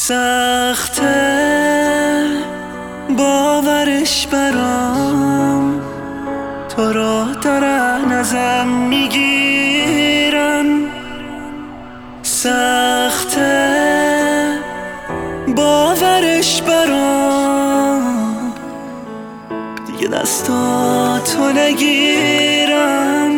سخته باورش برام، تو رو دارن ازم میگیرن. سخته باورش برام، دیگه دستاتو نگیرم.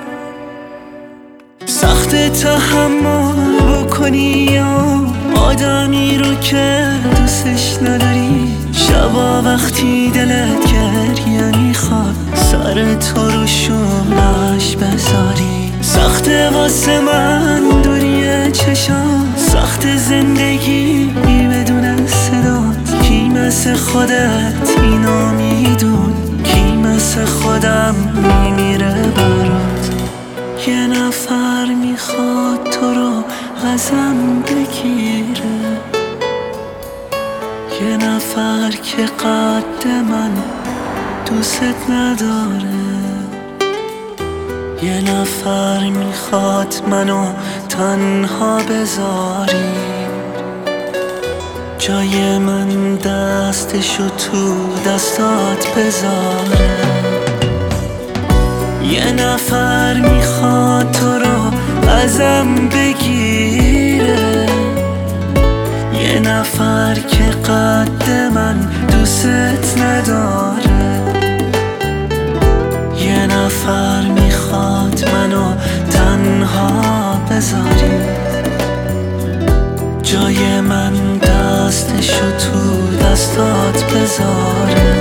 سخته تحمل بکنی یا آدمی رو که دوستش نداری. شبا وقتی دلت گریه میخواد سر تو رو شونش بذاری. سخته واسه من دوری چشام، سخت زندگی بدون صدات. کی مثل خودت اینو میدون، کی مثل خودم میمیره برات. یه نفر میخواد تو رو ازم بگیره، یه نفر که قد من دوست نداره. یه نفر میخواد منو تنها بذاری، جای من دستشو تو دستات بذاره. یه نفر میخواد تو رو ازم بگیره، یه نفر که قد من دوست نداره. یه نفر میخواد منو تنها بذاری، جای من دستشو تو دستات بذاره.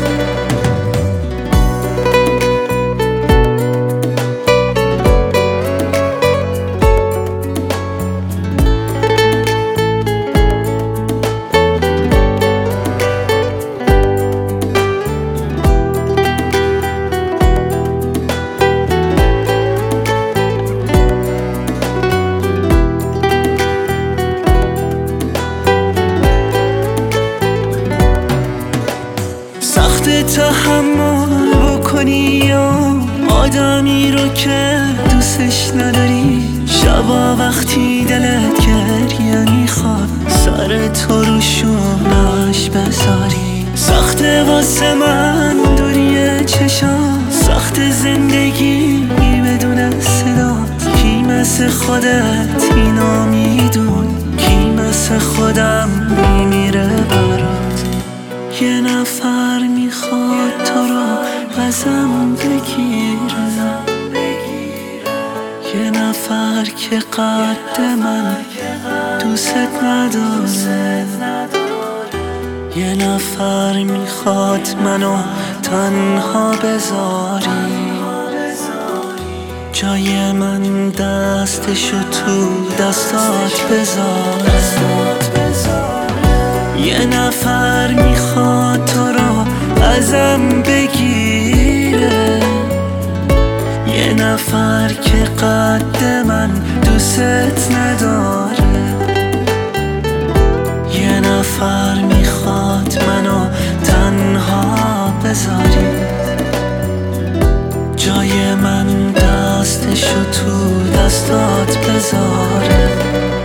تحمل بکنی یا آدمی رو که دوستش نداری. شبا وقتی دلت گریه میخواد سر تو رو شونش بذاری. سخته واسه من دوری چشام، سخت زندگی بدون صدات. کی مثل خودت اینو میدون، کی مثل خودم میمیره برات. یه نفر میخواد تو رو ازم بگیره، یه نفر که قد من دوست نداره. یه نفر میخواد منو تنها بذاری، جای من دستشو تو دستات بذاره. یه نفر میخواد تو رو ازم بگیره، یه نفر که قد من دوست نداره. یه نفر میخواد منو تنها بذاری، جای من دستشو تو دستات بذاره.